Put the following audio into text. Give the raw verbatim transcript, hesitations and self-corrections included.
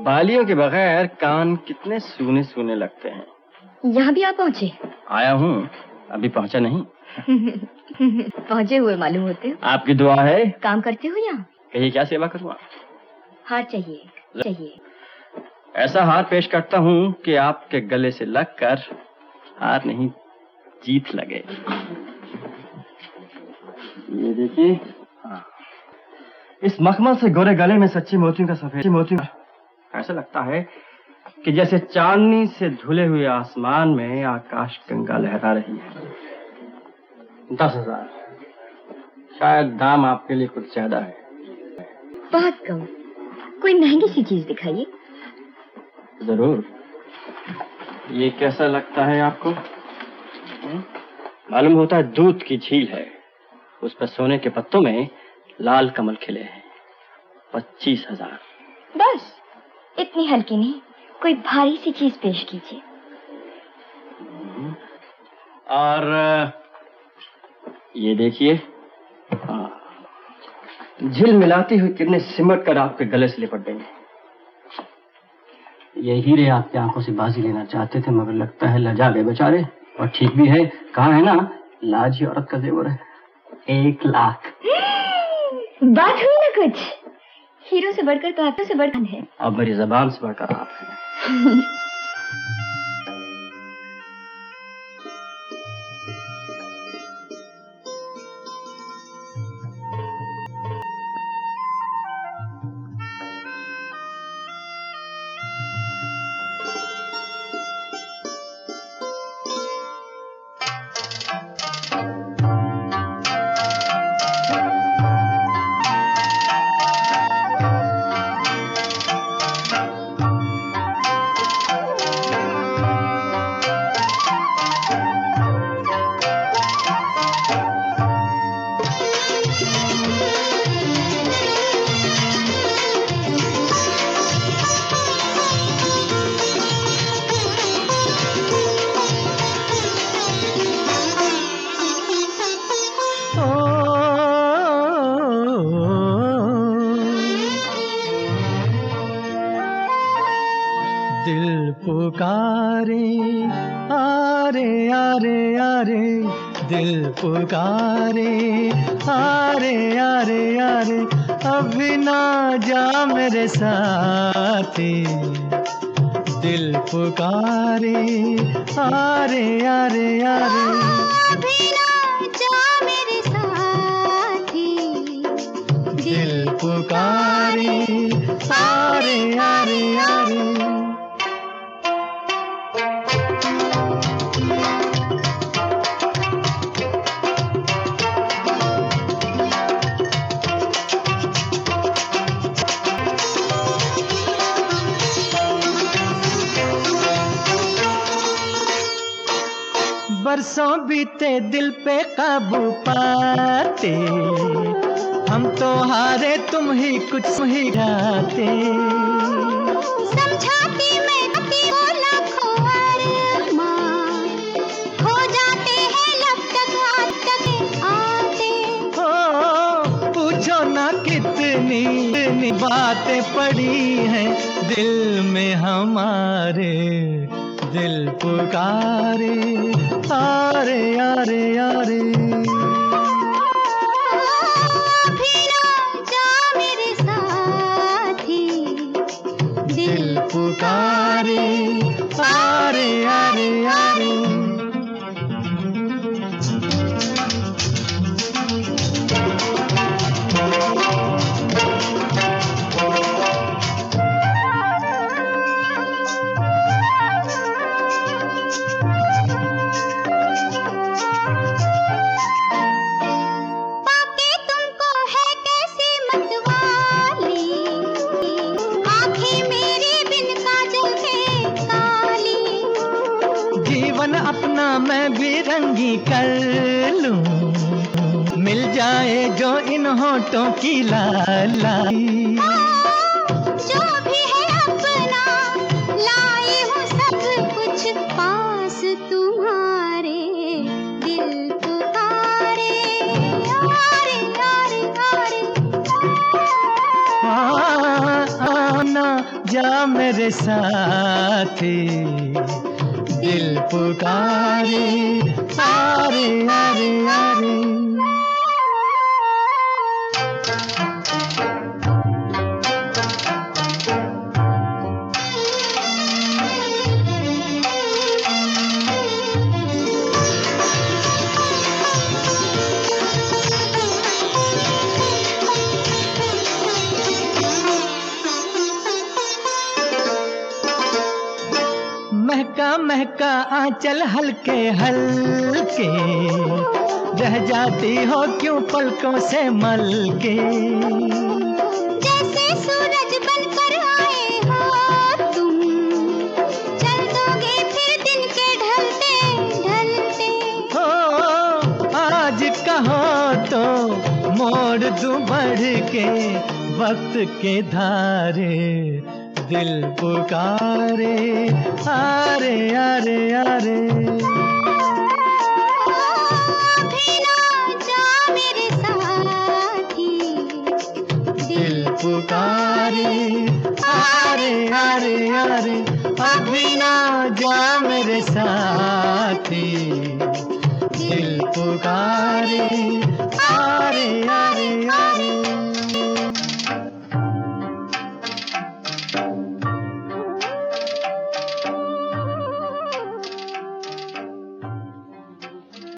बालियों के बगैर कान कितने सूने सूने लगते हैं। यहाँ भी आप पहुँचे? आया हूँ, अभी पहुँचा नहीं। पहुँचे हुए मालूम होते हो। आपकी दुआ है। काम करते हो यहाँ? कहिए क्या सेवा करूँ? हार चाहिए चाहिए। ऐसा हार पेश करता हूँ कि आपके गले से लगकर हार नहीं जीत लगे। ये देखिए, हाँ। इस मखमल से गोरे गले में सच्ची मोतियों का सफेद मोतियों का ऐसा लगता है कि जैसे चांदनी से धुले हुए आसमान में आकाश गंगा लहरा रही है। दस हजार, शायद दाम आपके लिए कुछ ज्यादा है। बहुत कम, कोई महंगी सी चीज दिखाइए। जरूर। ये कैसा लगता है आपको? मालूम होता है दूध की झील है, उस पर सोने के पत्तों में लाल कमल खिले हैं। पच्चीस हजार। बस इतनी हल्की नहीं, कोई भारी सी चीज पेश कीजिए। और ये देखिए, झिल मिलाती हुई किरणें सिमट कर आपके गले से लिपट गई। ये हीरे आपकी आंखों से बाजी लेना चाहते थे, मगर लगता है लजा गए बेचारे। और ठीक भी है, कहा है ना, लाज ही औरत का जेवर है। एक लाख। बात हुई ना कुछ। हीरो से बढ़कर तो आपसे बढ़कर है। अब मेरी जबान से बढ़कर आप हैं। दिल पुकारे आरे आरे आरे, दिल पुकारे आरे आरे आरे, अभी ना जा मेरे साथी। दिल पुकारे आरे आरे आरे, अभी ना जा मेरे साथी। दिल पुकारे आरे आरे आरे। बरसों बीते दिल पे काबू पाते, हम तो हारे तुम ही कुछ ही गाते। समझाती मैं को लाखों अरमान, हो जाते हैं लब तक हाथ तक आते। हो पूछो ना कितनी कितनी बातें पड़ी हैं दिल में हमारे। दिल पुकारे आरे आरे आरे, अभी ना जा मेरे साथी। दिल पुकारे आरे आरे आरे। अपना मैं भी रंगी कर लूं, मिल जाए जो इन होठों की लाली। जो भी है अपना लाई हूँ सब कुछ पास तुम्हारे। दिल पुकारे आरे आरे आरे, आना जा मेरे मेरे साथी, दिल पुकारे आरे आरे आरे। महका महका आंचल हल्के हल्के, रह जाती हो क्यों पलकों से मलके। जैसे सूरज बनकर आए हो तुम, चल दोगे फिर दिन के ढलते ढलते। हो आज कहो तो मोड़ दूं बढ़ के वक्त के धारे, दिल पुकारे आरे आरे आरे। अभी ना जा मेरे साथी, दिल पुकारे आरे आरे आरे। अभी ना जा मेरे साथी, दिल पुकारे आरे आरे आरे।